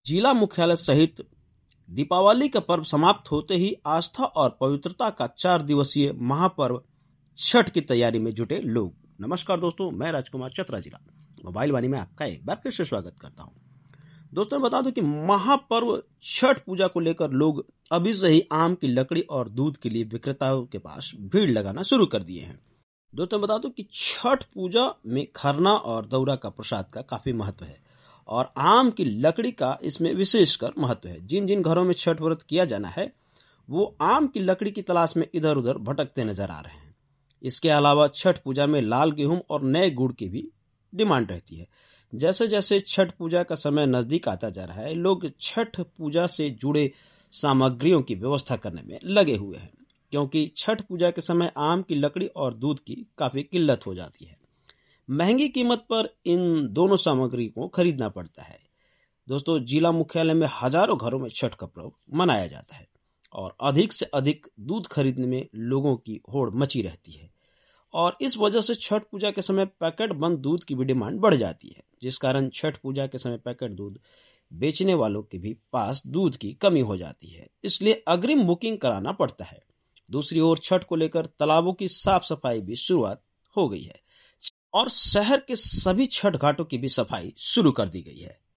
जिला मुख्यालय सहित दीपावली का पर्व समाप्त होते ही आस्था और पवित्रता का 4 दिवसीय महापर्व छठ की तैयारी में जुटे लोग। नमस्कार दोस्तों, मैं राजकुमार चतरा जिला मोबाइल वाणी में आपका एक बार फिर से स्वागत करता हूं। दोस्तों बता दूं कि महापर्व छठ पूजा को लेकर लोग अभी से ही आम की लकड़ी और दूध के लिए विक्रेताओं के पास भीड़ लगाना शुरू कर दिए हैं। दोस्तों बता दूं कि छठ पूजा में खरना और दौरा का प्रसाद का काफी महत्व है और आम की लकड़ी का इसमें विशेषकर महत्व है। जिन जिन घरों में छठ व्रत किया जाना है वो आम की लकड़ी की तलाश में इधर उधर भटकते नजर आ रहे हैं। इसके अलावा छठ पूजा में लाल गेहूं और नए गुड़ की भी डिमांड रहती है। जैसे जैसे छठ पूजा का समय नजदीक आता जा रहा है, लोग छठ पूजा से जुड़े सामग्रियों की व्यवस्था करने में लगे हुए हैं, क्योंकि छठ पूजा के समय आम की लकड़ी और दूध की काफी किल्लत हो जाती है। महंगी कीमत पर इन दोनों सामग्री को खरीदना पड़ता है। दोस्तों, जिला मुख्यालय में हजारों घरों में छठ का पर्व मनाया जाता है और अधिक से अधिक दूध खरीदने में लोगों की होड़ मची रहती है और इस वजह से छठ पूजा के समय पैकेट बंद दूध की भी डिमांड बढ़ जाती है, जिस कारण छठ पूजा के समय पैकेट दूध बेचने वालों के भी पास दूध की कमी हो जाती है, इसलिए अग्रिम बुकिंग कराना पड़ता है। दूसरी ओर छठ को लेकर तालाबों की साफ सफाई भी शुरुआत हो गई है और शहर के सभी छठ घाटों की भी सफाई शुरू कर दी गई है।